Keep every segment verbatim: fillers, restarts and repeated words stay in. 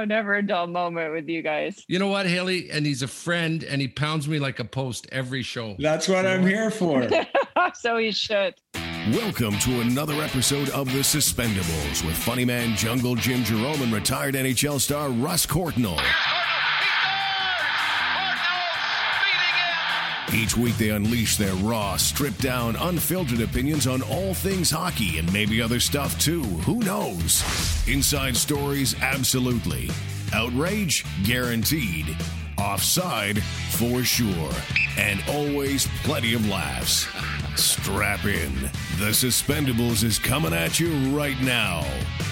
Oh, never a dull moment with you guys. You know what, Haley? And he's a friend, and he pounds me like a post every show. That's what you know I'm what? here for. So he should. Welcome to another episode of The Suspendables with funny man Jungle Jim Jerome and retired N H L star Russ Courtnall. Each week they unleash their raw, stripped down, unfiltered opinions on all things hockey and maybe other stuff too. Who knows? Inside stories, absolutely. Outrage, guaranteed. Offside, for sure. And always plenty of laughs. Strap in. The Suspendables is coming at you right now.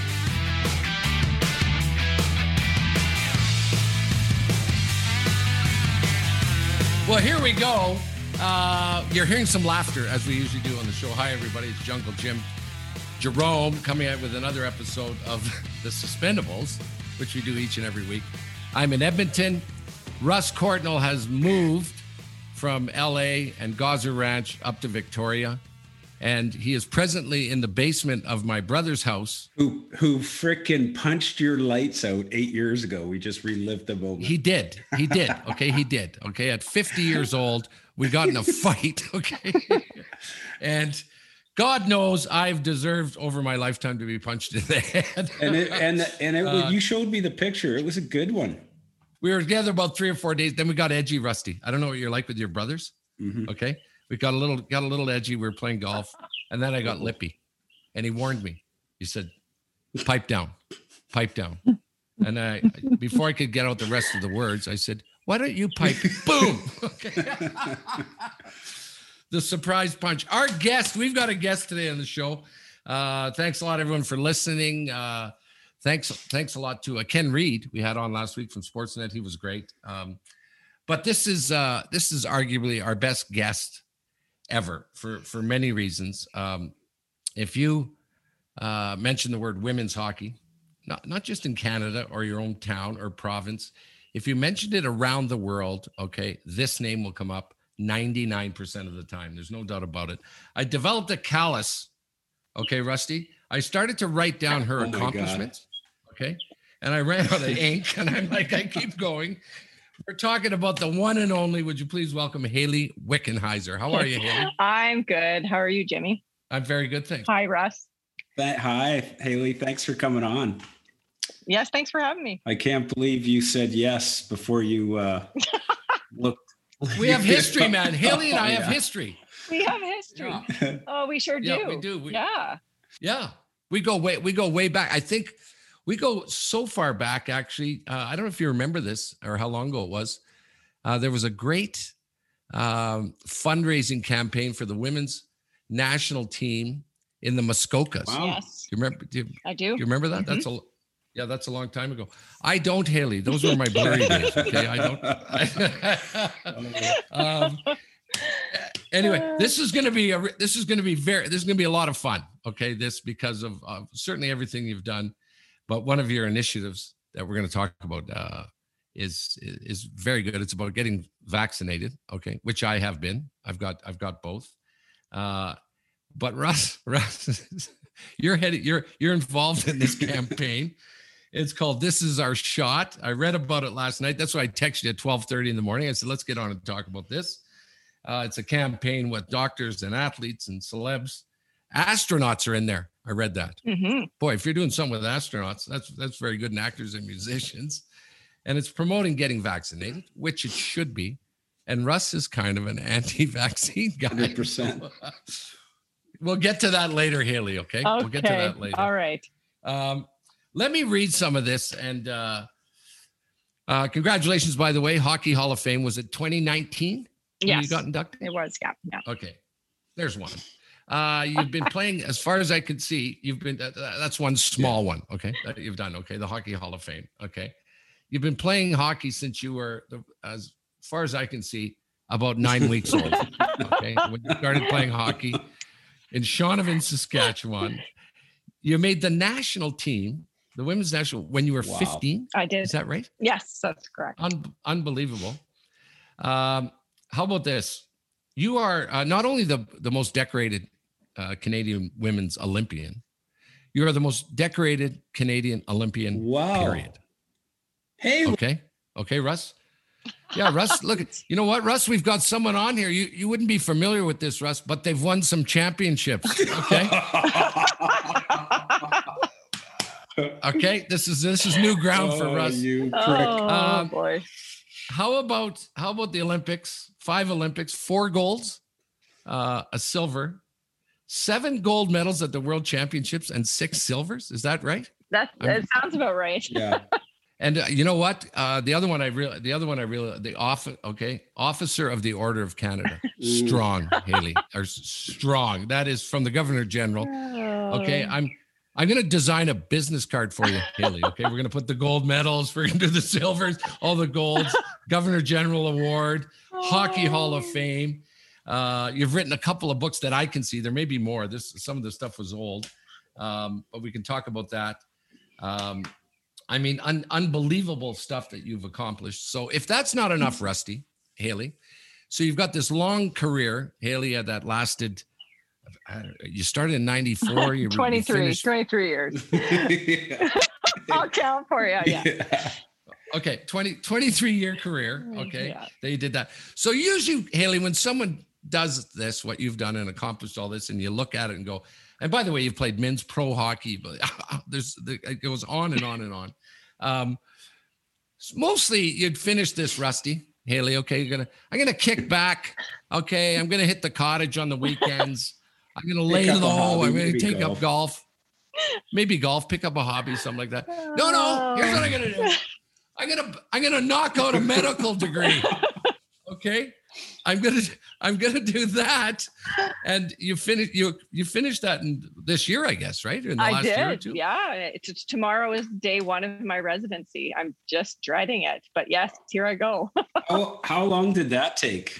Well, here we go. Uh, you're hearing some laughter, as we usually do on the show. Hi, everybody. It's Jungle Jim Jerome coming out with another episode of The Suspendables, which we do each and every week. I'm in Edmonton. Russ Courtnall has moved from L A and Gaza Ranch up to Victoria, and he is presently in the basement of my brother's house. Who who frickin' punched your lights out eight years ago? We just relived the moment. He did. He did. Okay, he did. Okay, at fifty years old, we got in a fight. Okay, and God knows I've deserved over my lifetime to be punched in the head. and it, and and it, Uh, you showed me the picture. It was a good one. We were together about three or four days. Then we got edgy, Rusty. I don't know what you're like with your brothers. Mm-hmm. Okay, we got a little got a little edgy. We were playing golf, and then I got lippy, and he warned me. He said, "Pipe down, pipe down." And I, before I could get out the rest of the words, I said, "Why don't you pipe?" Boom. Okay. The surprise punch. Our guest. We've got a guest today on the show. Uh, thanks a lot, everyone, for listening. Uh, Thanks, thanks a lot to uh, Ken Reed we had on last week from Sportsnet. He was great. Um, but this is uh, this is arguably our best guest ever for for many reasons. Um, if you uh, mention the word women's hockey, not not just in Canada or your own town or province, if you mentioned it around the world, okay, this name will come up ninety-nine percent of the time. There's no doubt about it. I developed a callus. Okay, Rusty. I started to write down her Oh my accomplishments. Okay. And I ran out of ink and I'm like, I keep going. We're talking about the one and only. Would you please welcome Haley Wickenheiser? How are you, Haley? I'm good. How are you, Jimmy? I'm very good, thanks. Hi, Russ. Th- Hi, Haley. Thanks for coming on. Yes, thanks for having me. I can't believe you said yes before you uh, looked. We have history, man. Haley and I Oh, have yeah. history. We have history. Yeah, Oh, we sure do. Yeah, we do. We- yeah. yeah. We go way, we go way back. I think we go so far back, actually. Uh, I don't know if you remember this or how long ago it was. Uh, there was a great um, fundraising campaign for the women's national team in the Muskokas. Wow. Yes, Do you remember? Do you, I do. do you remember that? That's a yeah. That's a long time ago. I don't, Haley. Those were my blurry days. Okay, I don't. um, anyway, this is going to be a. This is going to be very. This is going to be a lot of fun. Okay, this because of uh, certainly everything you've done, but one of your initiatives that we're going to talk about uh, is is very good. It's about getting vaccinated. Okay, which I have been. I've got. I've got both. Uh, but Russ, Russ, you're headed. You're you're involved in this campaign. It's called "This Is Our Shot." I read about it last night. That's why I texted you at twelve thirty in the morning. I said, "Let's get on and talk about this." Uh, it's a campaign with doctors and athletes and celebs. Astronauts are in there. I read that. Mm-hmm. Boy, if you're doing something with astronauts, that's that's very good. And actors and musicians, and it's promoting getting vaccinated, which it should be. And Russ is kind of an anti-vaccine guy. one hundred percent. We'll get to that later, Haley. Okay, Okay. We'll get to that later. All right. Um, let me read some of this. And uh, uh, congratulations, by the way. Hockey Hall of Fame. Was it twenty nineteen? Yes, You got inducted? it was. Yeah. Yeah. Okay. There's one. Uh, you've been playing, as far as I can see, you've been, uh, that's one small one. Okay. That you've done. Okay. The Hockey Hall of Fame. Okay. You've been playing hockey since you were, as far as I can see, about nine weeks old. Okay. When you started playing hockey in Shaunavon, Saskatchewan, you made the national team, the women's national, when you were Wow. fifteen. I did. Is that right? Yes, that's correct. Un- unbelievable. Um, how about this? You are uh, not only the, the most decorated uh, Canadian women's Olympian, you are the most decorated Canadian Olympian, Wow. period. Hey, Okay. Okay, Russ. Yeah, Russ, look, you know what, Russ, we've got someone on here. You you wouldn't be familiar with this, Russ, but they've won some championships. Okay. Okay. This is this is new ground for Oh, Russ. you prick. Oh Um, boy. How about how about the Olympics? Five Olympics, four golds, uh, a silver, seven gold medals at the World Championships, and six silvers. Is that right? That that sounds about right. Yeah. And uh, you know what? Uh, the other one I really, the other one I really, the off, okay, Officer of the Order of Canada, strong, Haley, or s- strong. That is from the Governor General. Okay, I'm, I'm gonna design a business card for you, Haley. Okay, we're gonna put the gold medals, we're gonna do the silvers, all the golds, Governor General Award, Hockey Hall of Fame. Uh, you've written a couple of books that I can see. There may be more. This some of the stuff was old, um, but we can talk about that. Um, I mean, un- unbelievable stuff that you've accomplished. So if that's not enough, Rusty, Haley, so you've got this long career, Haley, uh, that lasted, uh, you started in ninety-four. You, you twenty-three, finished- twenty-three years. I'll count for you. Yeah. Yeah. Okay, twenty, twenty-three year career. Okay, Yeah. that you did that. So usually, Haley, when someone does this, what you've done and accomplished all this, and you look at it and go, and by the way, you've played men's pro hockey, but there's it goes on and on and on. Um, mostly, you'd finish this, Rusty, Haley. Okay, you're gonna. I'm gonna kick back. Okay, I'm gonna hit the cottage on the weekends. I'm gonna lay Pick up a low. hobby, I'm gonna maybe take golf. up golf. Maybe golf. Pick up a hobby, something like that. No, no. Here's what I'm gonna do. I'm gonna I'm gonna knock out a medical degree. Okay, I'm gonna I'm gonna do that, and you finish you you finished that in this year, I guess, right? In the I last year or did. two. Yeah. It's, it's- tomorrow is day one of my residency. I'm just dreading it, but yes, here I go. How, how long did that take?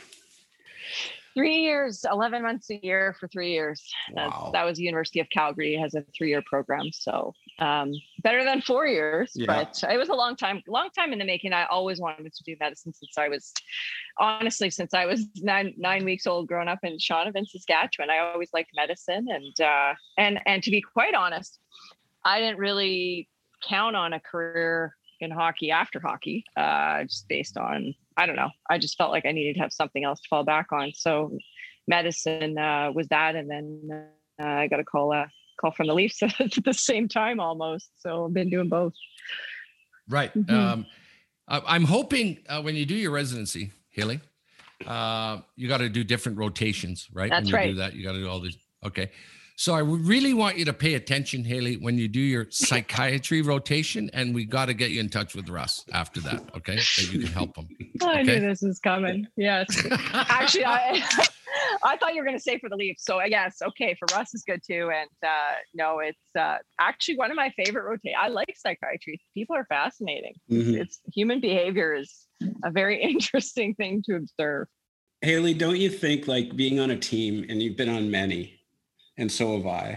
Three years, eleven months a year for three years. That's, Wow. that was University of Calgary, has a three-year program. So um, better than four years, Yeah. but it was a long time, long time in the making. I always wanted to do medicine since I was, honestly, since I was nine, nine weeks old, growing up in Shaunavon, Saskatchewan. I always liked medicine. And, uh, and, and to be quite honest, I didn't really count on a career in hockey after hockey, uh, just based on, I don't know. I just felt like I needed to have something else to fall back on. So medicine uh, was that. And then uh, I got a call, uh, call from the Leafs at the same time almost. So I've been doing both. Right. Mhm. Um, I- I'm hoping uh, when you do your residency, Haley, uh, you got to do different rotations, right? That's when you right. do that, you got to do all these. Okay. So I would really want you to pay attention, Haley, when you do your psychiatry rotation, and we got to get you in touch with Russ after that. Okay. That you can help him. I Okay. knew this was coming. Yes. Actually, I I thought you were going to say for the Leafs. So yes, okay, for Russ is good too. And uh, no, it's uh, actually one of my favorite rotate. I like psychiatry. People are fascinating. Mhm. It's human behavior is a very interesting thing to observe. Haley, don't you think like being on a team, and you've been on many, and so have I,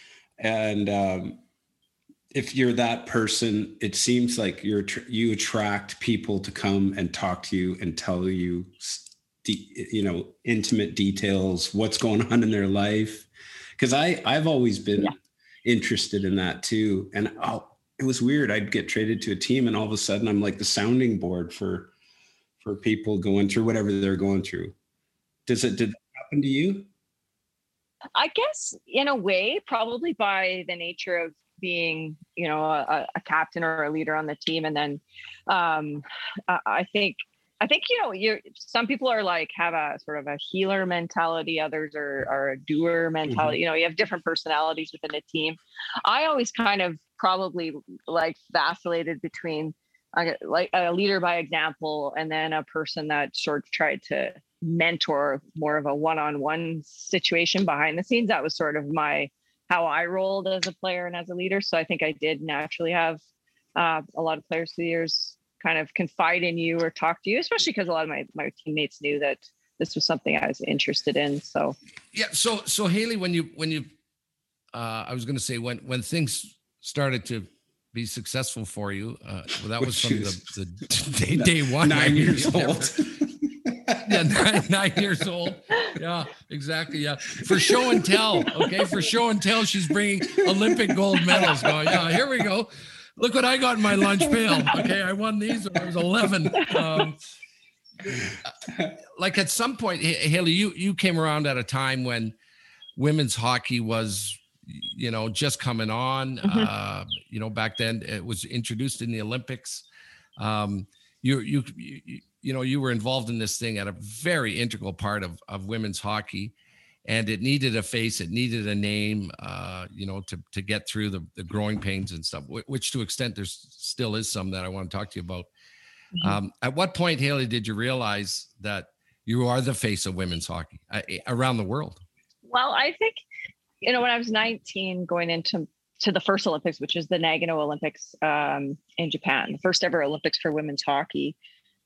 and um, if you're that person, it seems like you're tr- you attract people to come and talk to you and tell you, de- you know, intimate details, what's going on in their life. Because I I've always been Yeah. interested in that too, and I'll, it was weird. I'd get traded to a team, and all of a sudden, I'm like the sounding board for for people going through whatever they're going through. Does it did that happen to you? I guess in a way, probably by the nature of being, you know, a, a captain or a leader on the team. And then um, I I think, I think, you know, you're, some people are like, have a sort of a healer mentality. Others are, are a doer mentality. You know, you have different personalities within a team. I always kind of probably like vacillated between uh, like a leader by example, and then a person that sort of tried to mentor more of a one-on-one situation behind the scenes. That was sort of my how I rolled as a player and as a leader. So I think I did naturally have uh, a lot of players through the years kind of confide in you or talk to you, especially because a lot of my, my teammates knew that this was something I was interested in. So Yeah. So, so Haley, when you, when you, uh, I was going to say when, when things started to be successful for you, uh, well, that was Which from is- the, the day, day one. Nine years Yeah. old. Yeah, nine, nine years old. Yeah, exactly. Yeah, for show and tell. Okay, for show and tell, she's bringing Olympic gold medals. Going, yeah, here we go. look what I got in my lunch pail. Okay, I won these when I was eleven. Um, like at some point, Haley, you you came around at a time when women's hockey was, you know, just coming on. Mm-hmm. Uh, you know, back then it was introduced in the Olympics. Um, you, you, you, you know, you were involved in this thing at a very integral part of, of women's hockey, and it needed a face, it needed a name, uh, you know, to, to get through the, the growing pains and stuff, which to extent there's still is some that I want to talk to you about. Mm-hmm. Um, at what point, Haley, did you realize that you are the face of women's hockey uh, around the world? Well, I think, you know, when I was nineteen going into to the first Olympics, which is the Nagano Olympics um, in Japan, the first ever Olympics for women's hockey,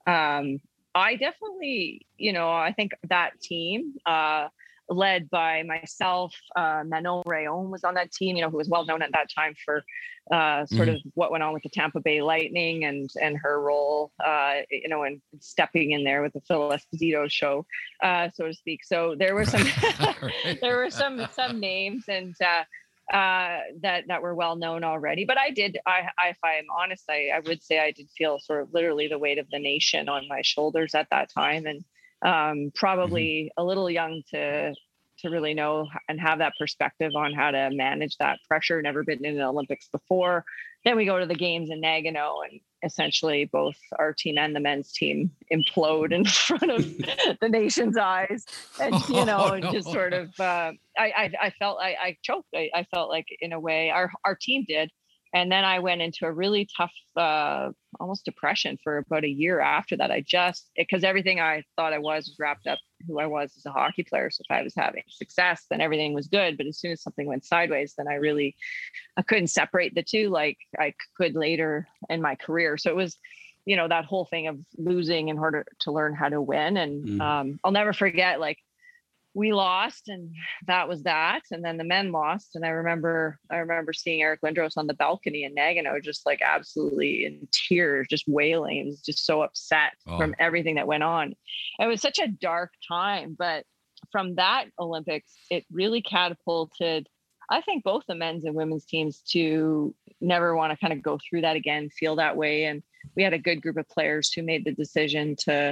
um, I definitely, you know, I think that team uh, led by myself, uh, Manon Rayon was on that team, you know, who was well known at that time for uh, sort mm-hmm. of what went on with the Tampa Bay Lightning and and her role, uh, you know, and stepping in there with the Phil Esposito show, uh, so to speak. So there were some, there were some some names and uh, uh, that that were well known already. But I did, I, I if I'm honest, I, I would say I did feel sort of literally the weight of the nation on my shoulders at that time, and um, probably mm-hmm. a little young to. to really know and have that perspective on how to manage that pressure. Never been in the Olympics before. Then we go to the games in Nagano, and essentially both our team and the men's team implode in front of the nation's eyes. And, you know, oh, no. just sort of, uh, I, I, I felt, I, I choked. I, I felt like in a way our, our team did. And then I went into a really tough, uh, almost depression for about a year after that. I just, because everything I thought I was was wrapped up who I was as a hockey player. So if I was having success, then everything was good. But as soon as something went sideways, then I really, I couldn't separate the two like I could later in my career. So it was, you know, that whole thing of losing in order to learn how to win. And mm. um, I'll never forget, like, we lost, and that was that. And then the men lost. And I remember, I remember seeing Eric Lindros on the balcony in Nagano, just like absolutely in tears, just wailing. He was just so upset oh. from everything that went on. It was such a dark time, but from that Olympics, it really catapulted, I think, both the men's and women's teams to never want to kind of go through that again, feel that way. And we had a good group of players who made the decision to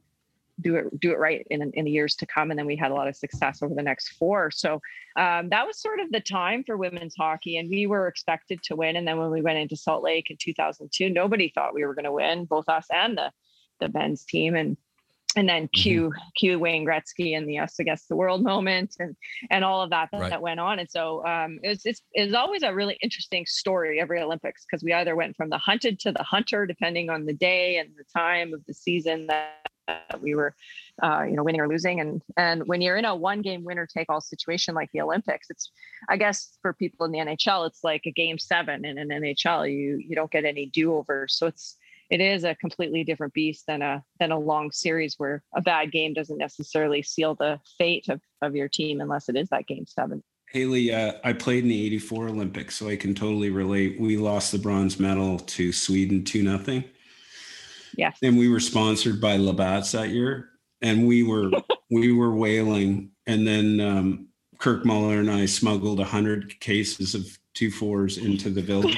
do it, do it right in, in the years to come. And then we had a lot of success over the next four. So um, that was sort of the time for women's hockey, and we were expected to win. And then when we went into Salt Lake in two thousand two, nobody thought we were going to win, both us and the, the men's team. And, and then cue, mm-hmm. cue Wayne Gretzky and the us against the world moment and, and all of that, that, right. that went on. And so um, it was, it's, it was always a really interesting story every Olympics, because we either went from the hunted to the hunter, depending on the day and the time of the season that we were, uh, you know, winning or losing. And, and when you're in a one game winner take all situation like the Olympics, it's, I guess for people in the N H L, it's like a game seven in an N H L, you, you don't get any do-overs. So it's, it is a completely different beast than a, than a long series where a bad game doesn't necessarily seal the fate of, of your team unless it is that game seven. Haley, uh, I played in the eighty-four Olympics, so I can totally relate. We lost the bronze medal to Sweden two nothing. Yes. And we were sponsored by Labatt's that year, and we were we were wailing. And then um, Kirk Muller and I smuggled a hundred cases of two fours into the village,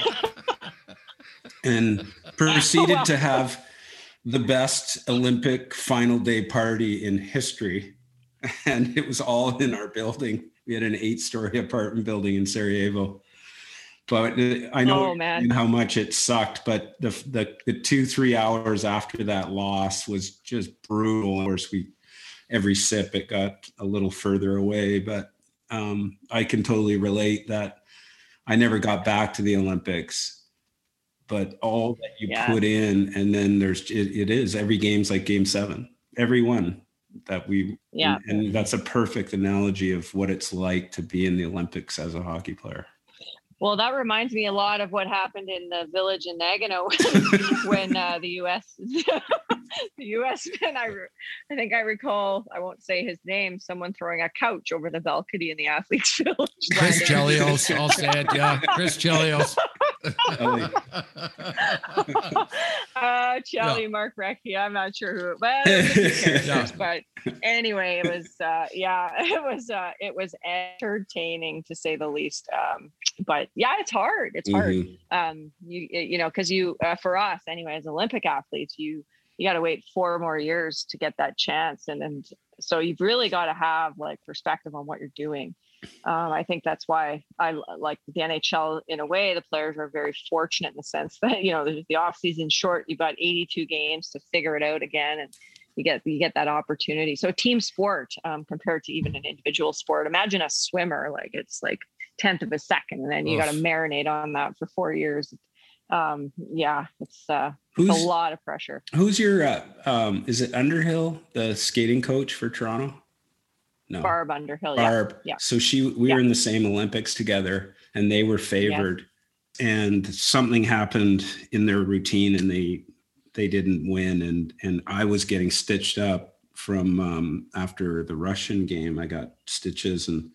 and proceeded oh, wow. to have the best Olympic final day party in history. And it was all in our building. We had an eight-story apartment building in Sarajevo. But I know oh, man. how much it sucked, but the, the the two, three hours after that loss was just brutal. Of course, we every sip, it got a little further away, but um, I can totally relate that I never got back to the Olympics, but all that you yeah. put in, and then there's, it, it is, every game's like game seven, every one that we, yeah. and, and that's a perfect analogy of what it's like to be in the Olympics as a hockey player. Well, that reminds me a lot of what happened in the village in Nagano when uh, the U S the U S man, I, I think I recall, I won't say his name, someone throwing a couch over the balcony in the athletes' village. Chris Chelios, I'll say it, yeah, Chris Chelios. Uh, Charlie Yeah. Mark Recchi. I'm not sure who, but Yeah. but anyway, it was uh, yeah, it was uh, it was entertaining to say the least. Um, but yeah, it's hard. It's hard. Mhm. Um, you you know, because you uh, for us anyway, as Olympic athletes, you you got to wait four more years to get that chance, and and so you've really got to have like perspective on what you're doing. Um, I think that's why I like the N H L in a way. The players are very fortunate in the sense that, you know, the, the off season short, you've got eighty-two games to figure it out again. And you get, you get that opportunity. So team sport um, compared to even an individual sport, imagine a swimmer, like it's like tenth of a second. And then you got to marinate on that for four years. Um, yeah, it's, uh, it's a lot of pressure. Who's your, uh, um, is it Underhill, the skating coach for Toronto? No. Barb Underhill. Barb. Yeah. yeah. So she, we yeah. were in the same Olympics together and they were favored yes. and something happened in their routine and they, they didn't win. And, and I was getting stitched up from, um, after the Russian game, I got stitches and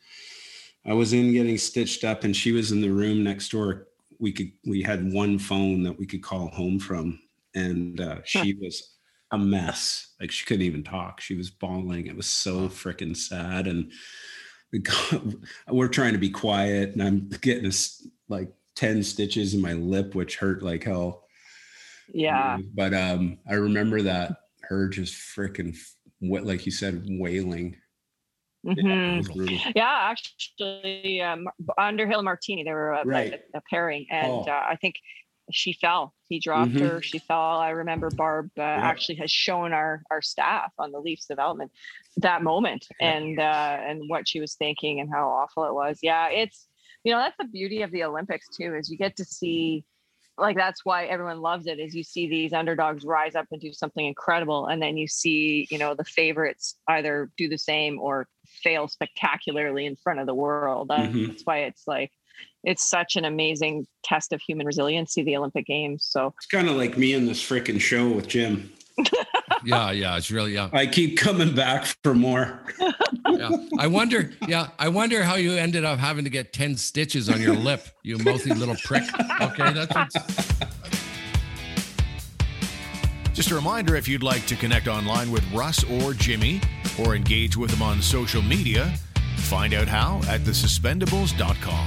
I was in getting stitched up and she was in the room next door. We could, we had one phone that we could call home from. And, uh, she was a mess. Like she couldn't even talk. She was bawling. It was so freaking sad. And we got, we're trying to be quiet and I'm getting this like ten stitches in my lip, which hurt like hell. Yeah. But um, I remember that her just freaking, what, like you said, wailing. Mm-hmm. Yeah, it was brutal. Yeah, actually, um, Underhill Martini, they were uh, right. a, a pairing. And oh. uh, I think she fell. He dropped mm-hmm. her. She fell. I remember Barb uh, yeah. actually has shown our our staff on the Leafs development that moment yeah. and uh, and what she was thinking and how awful it was. Yeah, it's, you know, that's the beauty of the Olympics too, is you get to see, like, that's why everyone loves it, is you see these underdogs rise up and do something incredible. And then you see, you know, the favorites either do the same or fail spectacularly in front of the world. Mm-hmm. That's why it's like, it's such an amazing test of human resiliency, the Olympic Games. So it's kind of like me in this freaking show with Jim. yeah, yeah, it's really, yeah. I keep coming back for more. yeah, I wonder, yeah, I wonder how you ended up having to get ten stitches on your lip, you mouthy little prick. Okay, that's what's... Just a reminder, if you'd like to connect online with Russ or Jimmy or engage with them on social media, find out how at the suspendables dot com.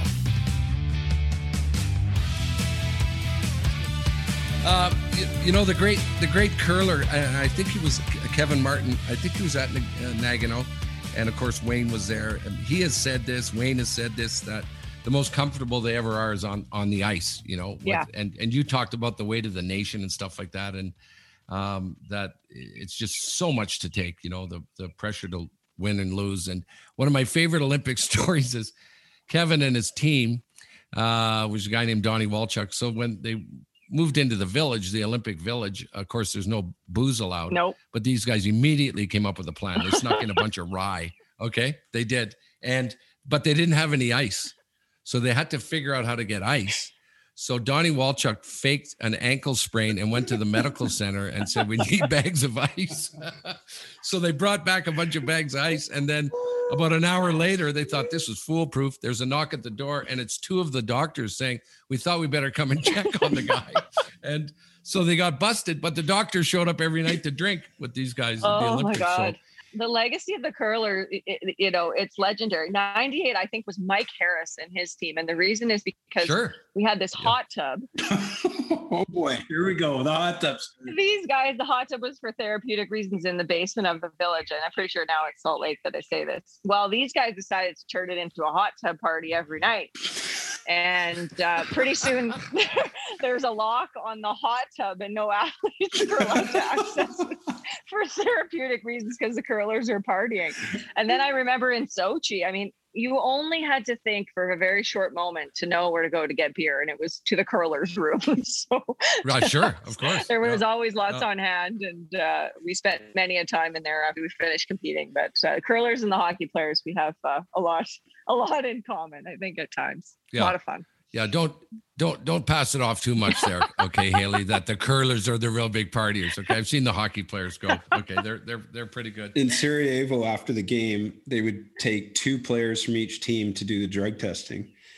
Uh, you, you know, the great the great curler, and I think he was Kevin Martin. I think he was at Nagano, and of course Wayne was there. And he has said this. Wayne has said this, that the most comfortable they ever are is on on the ice. You know, with, yeah. And and you talked about the weight of the nation and stuff like that, and um, that it's just so much to take. You know, the the pressure to win and lose. And one of my favorite Olympic stories is Kevin and his team, uh, was a guy named Donnie Walchuk. So when they moved into the village, the Olympic Village, of course, there's no booze allowed. Nope. But these guys immediately came up with a plan. They snuck in a bunch of rye. Okay, they did. And, but they didn't have any ice. So they had to figure out how to get ice. So Donnie Walchuk faked an ankle sprain and went to the medical center and said, we need bags of ice. So they brought back a bunch of bags of ice. And then about an hour later, they thought this was foolproof. There's a knock at the door and it's two of the doctors saying, we thought we better come and check on the guy. And so they got busted, but the doctors showed up every night to drink with these guys at oh the Olympics. My God. So, the legacy of the curler, it, you know, it's legendary. ninety-eight, I think, was Mike Harris and his team. And the reason is because sure. we had this yeah. hot tub. Oh boy, here we go. The hot tubs. These guys, the hot tub was for therapeutic reasons in the basement of the village. And I'm pretty sure now it's Salt Lake that I say this. Well, these guys decided to turn it into a hot tub party every night. And uh, pretty soon there's a lock on the hot tub and no athletes are allowed to access it for therapeutic reasons because the curlers are partying. And then I remember in Sochi, I mean, you only had to think for a very short moment to know where to go to get beer, and it was to the curlers room. So right, sure, of course. There was yeah. always lots yeah. on hand, and uh, we spent many a time in there after we finished competing. But uh, curlers and the hockey players, we have uh, a lot, a lot in common, I think, at times. Yeah. A lot of fun. Yeah, don't don't don't pass it off too much there, okay, Haley. That the curlers are the real big partiers. Okay, I've seen the hockey players go. Okay, they're they're they're pretty good. In Sarajevo, after the game, they would take two players from each team to do the drug testing,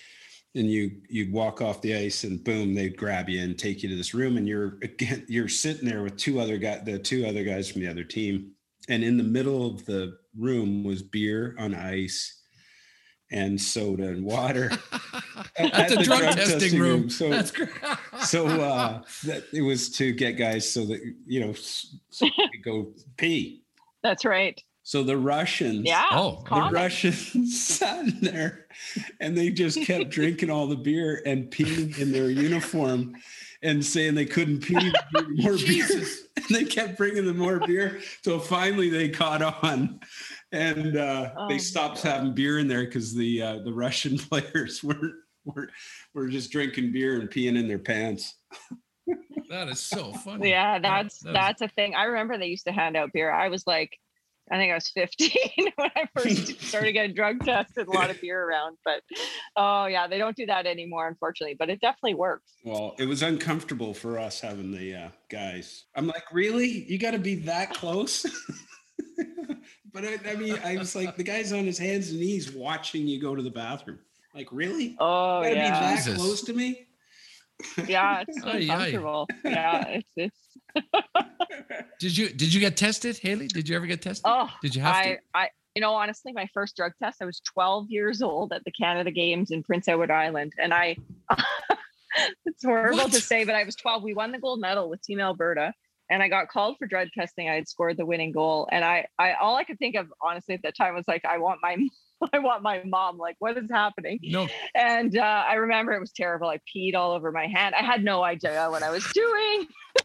and you you'd walk off the ice and boom, they'd grab you and take you to this room, and you're again you're sitting there with two other guys, the two other guys from the other team, and in the middle of the room was beer on ice and soda and water. at, at the, the drug, drug testing, testing room. room. So, That's great. so uh, that it was to get guys so that you know so they could go pee. That's right. So the Russians, yeah, oh, the Russians sat in there and they just kept drinking all the beer and peeing in their uniform and saying they couldn't pee more beer. And they kept bringing them more beer. So finally they caught on and uh, oh, they stopped having beer in there because the uh, the Russian players were, were, were just drinking beer and peeing in their pants. That is so funny. Yeah, that's, that, that that's a thing. I remember they used to hand out beer. I was like, I think I was fifteen when I first started getting drug tested, a lot of beer around, but oh yeah, they don't do that anymore, unfortunately, but it definitely works. Well, it was uncomfortable for us having the uh, guys. I'm like, really? You got to be that close? But I, I mean, I was like, the guy's on his hands and knees watching you go to the bathroom. Like, really? Oh, you gotta yeah. be that Jesus. close to me? Yeah, it's Aye, uncomfortable. Aye. Yeah, it's, it's Did you did you get tested, Haley? Did you ever get tested? Oh, did you have I, to? I, you know, honestly, my first drug test, I was twelve years old at the Canada Games in Prince Edward Island, and I. It's horrible What? to say, but I was twelve. We won the gold medal with Team Alberta, and I got called for drug testing. I had scored the winning goal, and I, I, all I could think of, honestly, at that time was like, I want my, I want my mom. Like, what is happening? No. And uh, I remember it was terrible. I peed all over my hand. I had no idea what I was doing.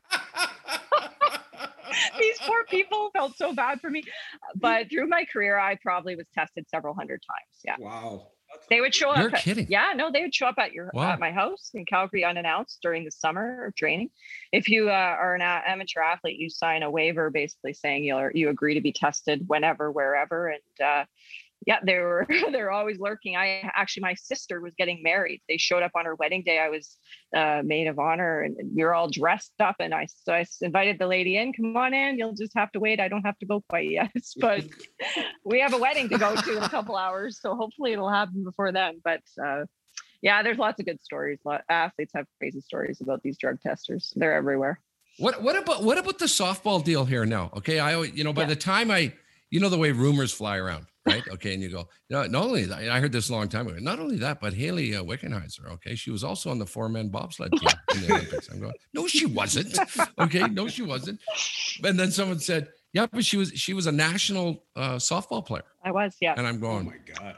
These poor people felt so bad for me. But through my career, I probably was tested several hundred times. Yeah. Wow. They would show You're up. At, kidding. Yeah, no, they would show up at your Wow. at my house in Calgary unannounced during the summer of training. If you uh, are an a- amateur athlete, you sign a waiver basically saying you you agree to be tested whenever, wherever, and uh, yeah, they were they were always lurking. I actually, my sister was getting married. They showed up on her wedding day. I was uh, maid of honor, and we were all dressed up. And I so I invited the lady in. Come on in. You'll just have to wait. I don't have to go quite yet, but we have a wedding to go to in a couple hours, so hopefully it'll happen before then. But uh, yeah, there's lots of good stories. A lot, athletes have crazy stories about these drug testers. They're everywhere. What what about what about the softball deal here now? Okay, I always, you know, by Yeah. the time I, you know, the way rumors fly around, right? Okay, and you go, no, not only that, I heard this a long time ago. Not only that, but Haley uh, Wickenheiser, okay, she was also on the four-man bobsled team in the Olympics. I'm going, no, she wasn't. Okay, no, she wasn't. And then someone said, yeah, but she was she was a national uh, softball player. I was, yeah. And I'm Oh going, my God.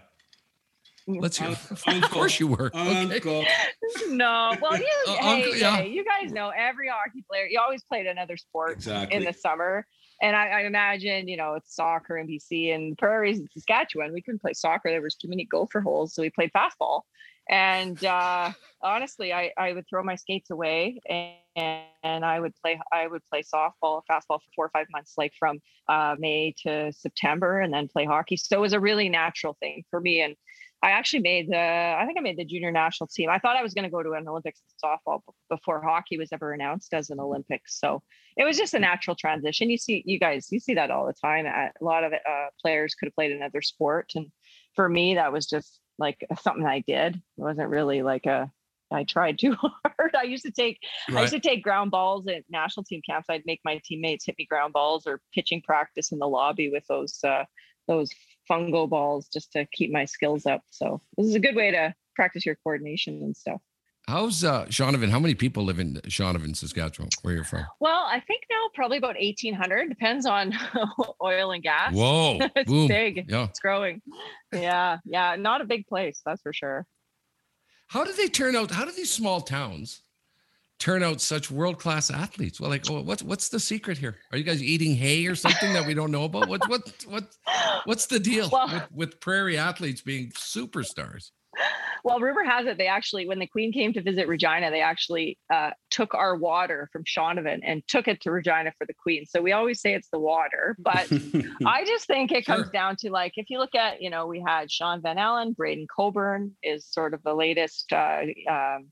let's hear. Uncle, Of course you were. Okay. Uncle. No, well, you, Uh, hey, uncle- yeah. hey, you guys know every hockey player. You always played another sport Exactly. in the summer, and I, I imagine you know it's soccer in B C and prairies in Saskatchewan. We couldn't play soccer; there was too many gopher holes, so we played fastball. And uh, honestly, I, I would throw my skates away and, and I would play I would play softball, fastball for four or five months, like from uh, May to September, and then play hockey. So it was a really natural thing for me. And I actually made the, I think I made the junior national team. I thought I was going to go to an Olympics in softball before hockey was ever announced as an Olympics. So it was just a natural transition. You see, you guys, you see that all the time. A lot of uh, players could have played another sport. And for me, that was just like something I did. It wasn't really like a, I tried too hard. I used to take, Right. I used to take ground balls at national team camps. I'd make my teammates hit me ground balls or pitching practice in the lobby with those, uh, those fungo balls just to keep my skills up. So this is a good way to practice your coordination and stuff. How's uh, Shaunavon? How many people live in Shaunavon, Saskatchewan, where you're from? Well, I think now probably about eighteen hundred. Depends on oil and gas. Whoa, It's boom. big. Yeah. It's growing. Yeah. Yeah. Not a big place. That's for sure. How do they turn out? How do these small towns turn out such world-class athletes? Well, like, oh, what's what's the secret here? Are you guys eating hay or something that we don't know about? What what what what's the deal Well- with, with prairie athletes being superstars? Well, rumor has it they actually, when the Queen came to visit Regina, they actually uh, took our water from Shaunavon and took it to Regina for the Queen. So we always say it's the water, but I just think it comes Sure. down to, like, if you look at, you know, we had Sean Van Allen, Braden Coburn is sort of the latest uh, um,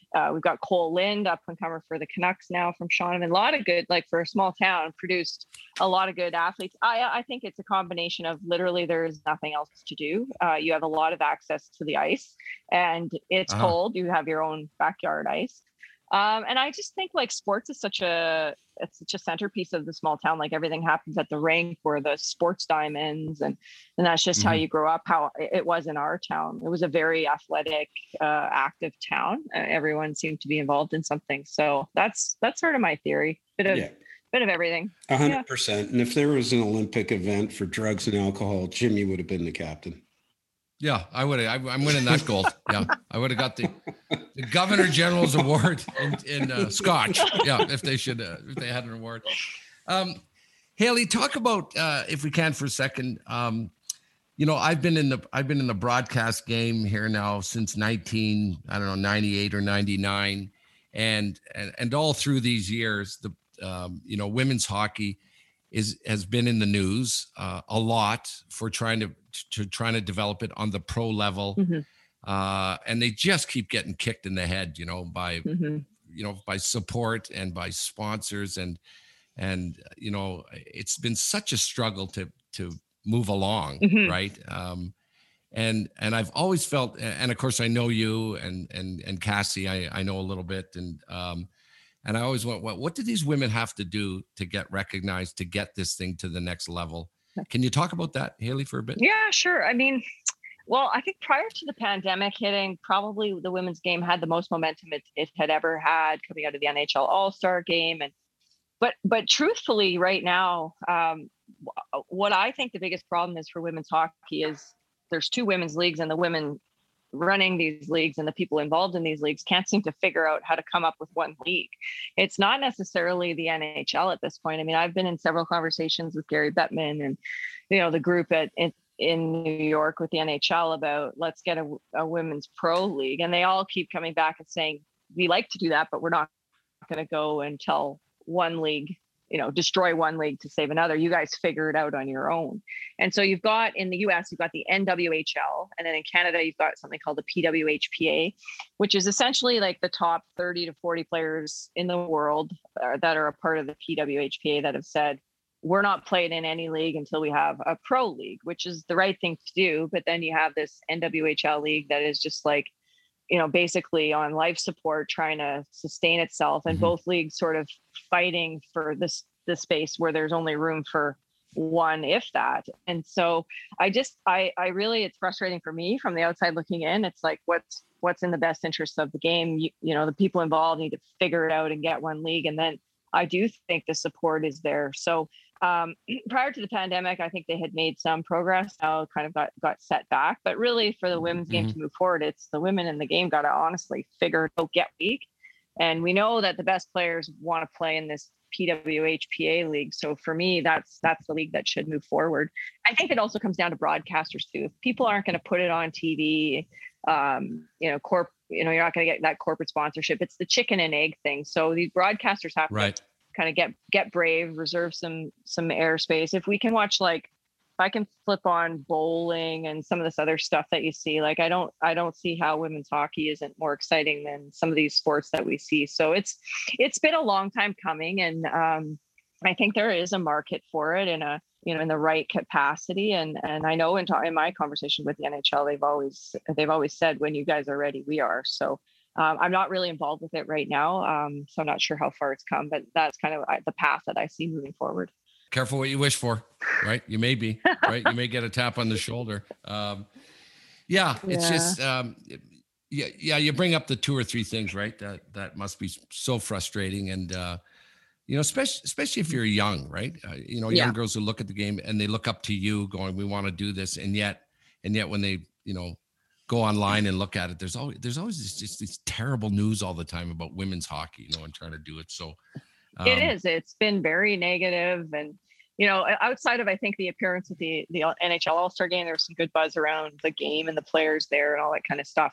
Uh, we've got Cole Lind, up and comer for the Canucks now from Shaunavon. A lot of good, like for a small town, produced a lot of good athletes. I, I think it's a combination of literally there's nothing else to do. Uh, you have a lot of access to the ice, and it's uh-huh. cold. You have your own backyard ice. Um, and I just think like sports is such a it's such a centerpiece of the small town. Like everything happens at the rink or the sports diamonds, and and that's just mm-hmm. how you grow up. How it was in our town. It was a very athletic, uh, active town. Uh, everyone seemed to be involved in something. So that's that's sort of my theory. Bit of yeah. bit of everything. A hundred percent. And if there was an Olympic event for drugs and alcohol, Jimmy would have been the captain. Yeah, I would have. I'm winning that gold. Yeah, I would have got the, the Governor General's Award in, in uh, Scotch. Yeah, if they should, uh, if they had an award. Um, Hayley, talk about uh, if we can for a second. Um, you know, I've been in the I've been in the broadcast game here now since nineteen I don't know ninety-eight or ninety-nine, and and and all through these years, the um, you know women's hockey is has been in the news uh, a lot for trying to. to trying to develop it on the pro level. Mm-hmm. Uh, and they just keep getting kicked in the head, you know, by, mm-hmm. you know, by support and by sponsors. And, and, you know, it's been such a struggle to, to move along. Mm-hmm. Right. Um, and, and I've always felt, and of course I know you and, and, and Cassie, I, I know a little bit. And, um, and I always went, what, what do these women have to do to get recognized, to get this thing to the next level? Can you talk about that, Hayley, for a bit? Yeah, sure. I mean, well, I think prior to the pandemic hitting, probably the women's game had the most momentum it, it had ever had coming out of the N H L All-Star game. And but but truthfully, right now, um, what I think the biggest problem is for women's hockey is there's two women's leagues, and the women running these leagues and the people involved in these leagues can't seem to figure out how to come up with one league. It's not necessarily the N H L at this point. I mean, I've been in several conversations with Gary Bettman and, you know, the group at in, in New York with the N H L about let's get a, a women's pro league. And they all keep coming back and saying, we like to do that, but we're not going to go and tell one league, you know, destroy one league to save another. You guys figure it out on your own. And so you've got in the U S, you've got the N W H L. And then in Canada, you've got something called the P W H P A, which is essentially like the top thirty to forty players in the world uh, that are a part of the P W H P A that have said, we're not playing in any league until we have a pro league, which is the right thing to do. But then you have this N W H L league that is just like, you know, basically on life support, trying to sustain itself, and mm-hmm. both leagues sort of fighting for this, this space where there's only room for one, if that. And so I just, I, I really, it's frustrating for me from the outside looking in. It's like, what's, what's in the best interest of the game? You, you know, the people involved need to figure it out and get one league. And then I do think the support is there. So um, prior to the pandemic, I think they had made some progress. Now it kind of got, got set back, but really for the women's mm-hmm. game to move forward, it's the women in the game got to honestly figure it out, get weak. And we know that the best players want to play in this P W H P A league. So for me, that's that's the league that should move forward. I think it also comes down to broadcasters too. If people aren't going to put it on T V, um, you know, corp, you know, you're not going to get that corporate sponsorship. It's the chicken and egg thing. So these broadcasters have right. to kind of get get brave, reserve some some airspace. If we can watch, like, if I can flip on bowling and some of this other stuff that you see, like I don't I don't see how women's hockey isn't more exciting than some of these sports that we see. So it's it's been a long time coming, and um, I think there is a market for it in a you know in the right capacity. And and I know in, ta- in my conversation with the N H L, they've always they've always said, when you guys are ready, we are. So um, I'm not really involved with it right now, um, so I'm not sure how far it's come, but that's kind of the path that I see moving forward. Careful what you wish for, right? You may be, right? You may get a tap on the shoulder. Um, yeah, it's yeah. just, um, yeah, yeah. You bring up the two or three things, right? That that must be so frustrating, and uh, you know, especially especially if you're young, right? Uh, you know, young yeah. girls who look at the game and they look up to you, going, "We want to do this," and yet, and yet, when they, you know, go online and look at it, there's always there's always this, just this terrible news all the time about women's hockey, you know, and trying to do it. So. Um, it is. It's been very negative, and you know, outside of I think the appearance of the the N H L All-Star game, there's some good buzz around the game and the players there and all that kind of stuff.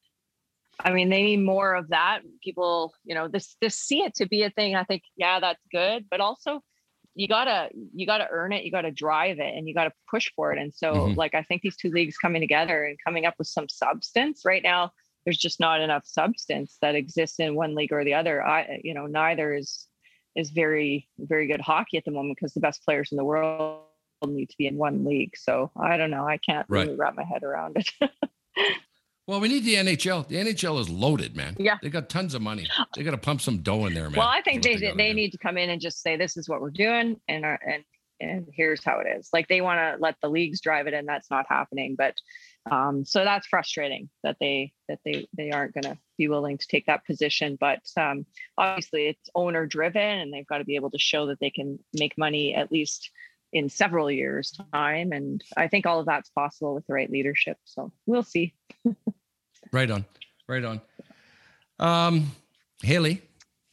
I mean, they need more of that. People, you know, this this see it to be a thing. I think, yeah, that's good, but also you gotta you gotta earn it. You gotta drive it, and you gotta push for it. And so, mm-hmm. like, I think these two leagues coming together and coming up with some substance right now. there's just not enough substance that exists in one league or the other. I, you know, neither is is very, very good hockey at the moment because the best players in the world need to be in one league. So I don't know. I can't right. really wrap my head around it. Well, we need the N H L. The N H L is loaded, man. Yeah. They got tons of money. They got to pump some dough in there, man. Well, I think they they, they need to come in and just say, this is what we're doing. And, our, and, and here's how it is. Like they want to let the leagues drive it, and that's not happening. But um, so that's frustrating that they, that they, they aren't going to be willing to take that position. But um, obviously it's owner driven, and they've got to be able to show that they can make money at least in several years time. And I think all of that's possible with the right leadership. So we'll see. Right on. Right on. Um, Haley,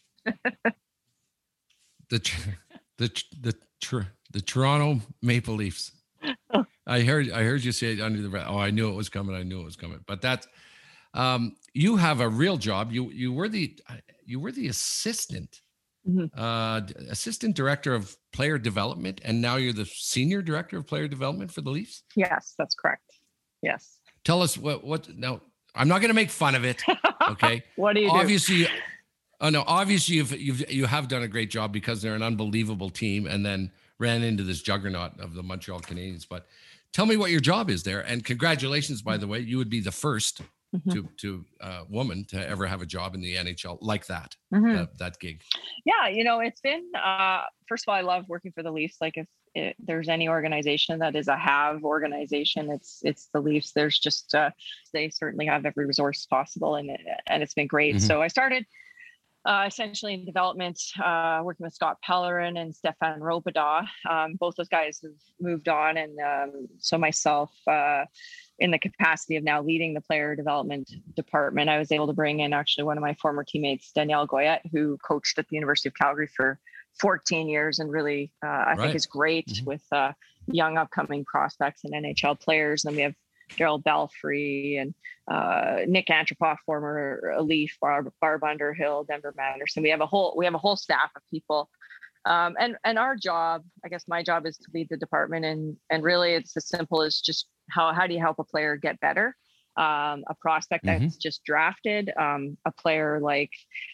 the, the, the, the, the Toronto Maple Leafs. I heard, I heard you say it under the breath. Oh, I knew it was coming. I knew it was coming. But that's, um, you have a real job. You, you were the, you were the assistant, mm-hmm. uh, assistant director of player development. And now you're the senior director of player development for the Leafs. Yes, that's correct. Yes. Tell us what, what, now I'm not going to make fun of it. Okay. What do you obviously, do? Oh no, obviously you've, you've, you have done a great job because they're an unbelievable team and then ran into this juggernaut of the Montreal Canadiens. But tell me what your job is there. And congratulations, by the way, you would be the first mm-hmm. to, to uh, woman to ever have a job in the N H L like that, mm-hmm. that, that gig. Yeah. You know, it's been, uh, first of all, I love working for the Leafs. Like if it, there's any organization that is a have organization, it's, it's the Leafs. There's just, uh, they certainly have every resource possible, and it, and it's been great. Mm-hmm. So I started Uh, essentially in development, uh, working with Scott Pellerin and Stefan Robidas. Um, both those guys have moved on. And um, so myself, uh, in the capacity of now leading the player development department, I was able to bring in actually one of my former teammates, Danielle Goyette, who coached at the University of Calgary for fourteen years and really, uh, I right. think is great mm-hmm. with uh, young upcoming prospects and N H L players. And then we have Daryl Belfry and uh, Nick Antropoff, former Leaf, Barb, Barb Underhill, Denver Manderson. We have a whole we have a whole staff of people, um, and and our job, I guess my job, is to lead the department, and and really it's as simple as just how how do you help a player get better, um, a prospect mm-hmm. that's just drafted, um, a player like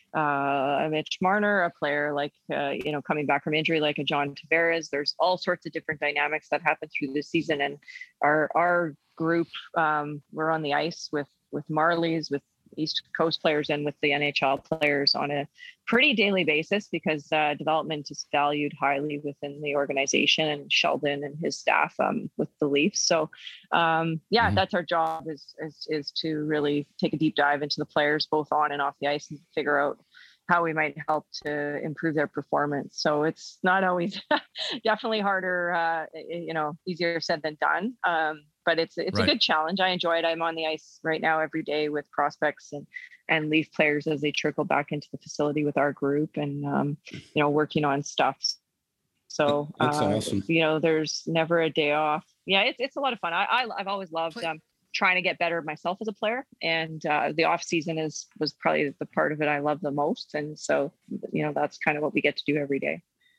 uh, Mitch Marner, a player like uh, you know coming back from injury like a John Tavares. There's all sorts of different dynamics that happen through the season, and our our group um we're on the ice with with Marlies, with East Coast players, and with the N H L players on a pretty daily basis, because uh, development is valued highly within the organization, and Sheldon and his staff um with the Leafs. So um yeah mm-hmm. that's our job, is, is is to really take a deep dive into the players both on and off the ice and figure out how we might help to improve their performance. So it's not always definitely harder, uh, you know, easier said than done. Um, but it's, it's right. a good challenge. I enjoy it. I'm on the ice right now every day with prospects and, and Leaf players as they trickle back into the facility with our group, and, um, you know, working on stuff. So, that's uh, awesome. You know, there's never a day off. Yeah. It's, it's a lot of fun. I, I I've always loved, um, trying to get better myself as a player, and uh, the off season is was probably the part of it I love the most. And so, you know, that's kind of what we get to do every day.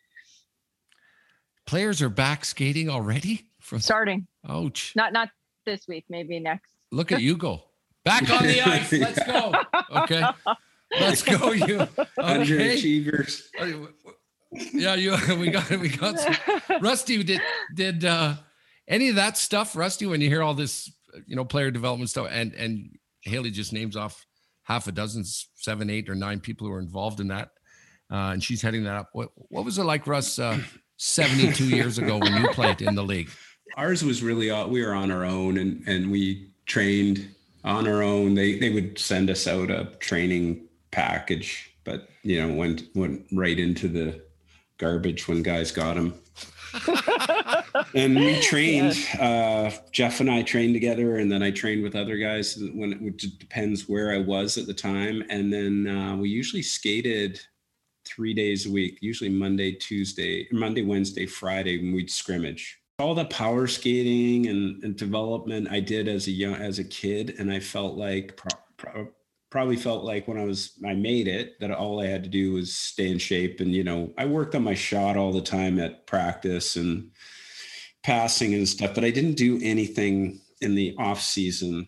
Players are back skating already? From starting. Ouch. Not not this week, maybe next. Look at you go. Back on the ice. Let's go. Okay. Let's go, you. Okay. Underachievers. Yeah, you we got we got some. Rusty, did did uh any of that stuff, Rusty, when you hear all this, you know, player development stuff, and and Haley just names off half a dozen, seven, eight, or nine people who are involved in that, uh, and she's heading that up. What what was it like, Russ, uh, seventy-two years ago when you played in the league? Ours was really we were on our own, and and we trained on our own. They they would send us out a training package, but you know went went right into the garbage when guys got them. And we trained, uh, Jeff and I trained together, and then I trained with other guys when it, it depends where I was at the time. And then uh, we usually skated three days a week, usually Monday, Tuesday, Monday, Wednesday, Friday, when we'd scrimmage. All the power skating and, and development I did as a young, as a kid. And I felt like pro, pro, probably felt like when I was, I made it, that all I had to do was stay in shape. And, you know, I worked on my shot all the time at practice and passing and stuff, but I didn't do anything in the off season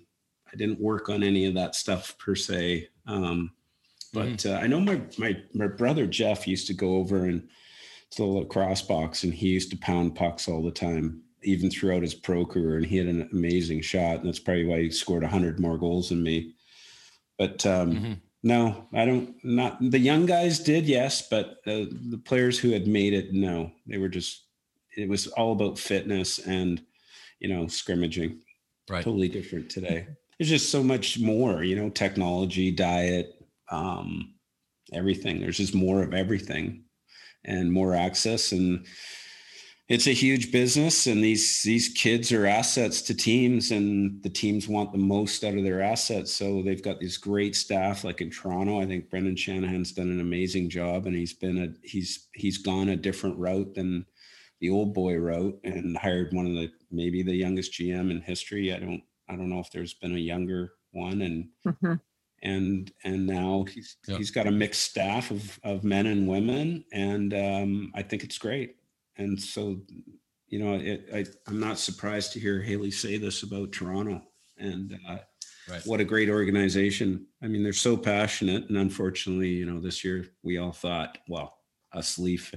I didn't work on any of that stuff per se. Um, but Mm-hmm. uh, I know my, my, my brother, Jeff, used to go over and to the lacrosse box, and he used to pound pucks all the time, even throughout his pro career. And he had an amazing shot. And that's probably why he scored a hundred more goals than me. But um, Mm-hmm. no, I don't, not the young guys did. Yes. But the, the players who had made it, no, they were just, it was all about fitness and, you know, scrimmaging. Right. Totally different today. There's just so much more, you know, technology, diet, um, everything. There's just more of everything and more access. And it's a huge business. And these, these kids are assets to teams, and the teams want the most out of their assets. So they've got these great staff, like in Toronto. I think Brendan Shanahan's done an amazing job, and he's been a, he's, he's gone a different route than the old boy route, and hired one of the, maybe the youngest G M in history. I don't, I don't know if there's been a younger one. And, Mm-hmm. and, and now he's, Yep. he's got a mixed staff of, of men and women. And um, I think it's great. And so, you know, it, I, I'm not surprised to hear Haley say this about Toronto, and uh, Right. what a great organization. I mean, they're so passionate, and unfortunately, you know, this year we all thought, well, us Leaf,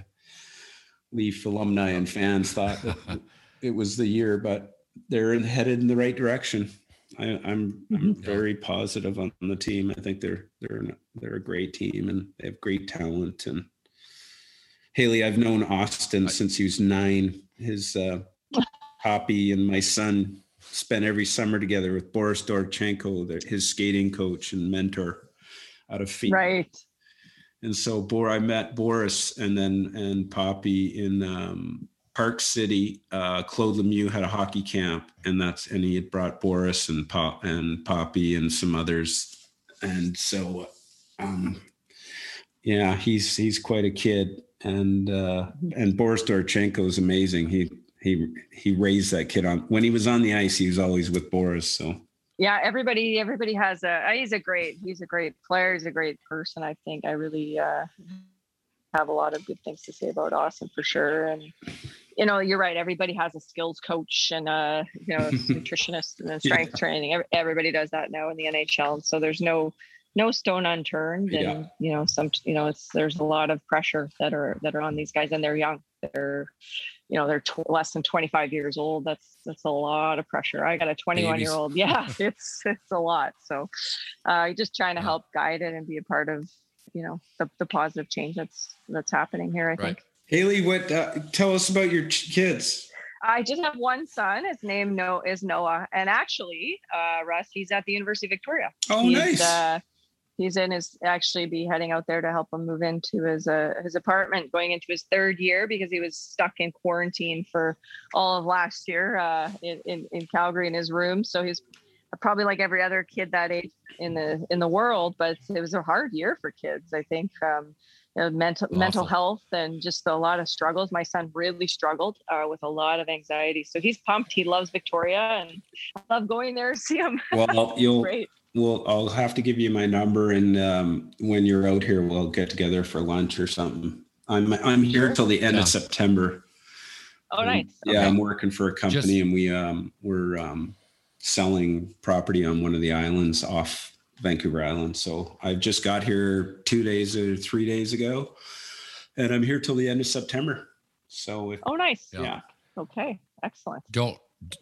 Leaf alumni and fans thought that it was the year, but they're headed in the right direction. I, I'm I'm Mhm. very positive on the team. I think they're they're they're a great team, and they have great talent. And Haley, I've known Austin since he was nine. His uh, Poppy and my son spent every summer together with Boris Dorchenko, the, his skating coach and mentor out of Phoenix. Right. And so Bor, I met Boris and then and Poppy in um, Park City. Uh, Claude Lemieux had a hockey camp, and that's and he had brought Boris and Pop and Poppy and some others. And so, um, yeah, he's he's quite a kid. And uh, and Boris Dorchenko is amazing. He he he raised that kid on when he was on the ice. He was always with Boris. So. Yeah, everybody, everybody has a, he's a great, he's a great player. He's a great person. I think I really uh, have a lot of good things to say about Austin for sure. And, you know, you're right. Everybody has a skills coach and a, you know, a nutritionist and a strength Yeah. training. Every, everybody does that now in the N H L. And so there's no, no stone unturned. And, Yeah. you know, some, you know, it's, there's a lot of pressure that are, that are on these guys, and they're young. They're, you know, they're tw- less than twenty-five years old. That's, that's a lot of pressure. I got a twenty-one year old. Yeah, it's, it's a lot. So uh, just trying to Yeah. help guide it and be a part of, you know, the, the positive change that's, that's happening here, I Right. think. Haley, what? Uh, tell us about your ch- kids. I just have one son. His name no is Noah. And actually, uh, Russ, he's at the University of Victoria. Oh, he's, nice. Uh, he's in his, actually be heading out there to help him move into his, uh, his apartment, going into his third year because he was stuck in quarantine for all of last year uh, in, in, in Calgary in his room. So he's probably like every other kid that age in the, in the world, but it was a hard year for kids. I think, um, you know, mental, Awful. mental health and just a lot of struggles. My son really struggled uh, with a lot of anxiety. So he's pumped. He loves Victoria, and I love going there to see him. Well, you'll, Great. well, I'll have to give you my number, and um, when you're out here, we'll get together for lunch or something. I'm I'm here Sure. till the end Yeah. of September. Oh, nice. Yeah, Okay. I'm working for a company, Just- and we um we're um selling property on one of the islands off Vancouver Island. So I've just got here two days or three days ago, and I'm here till the end of September. So if, Oh, nice. Yeah. yeah. Okay. Excellent. Don't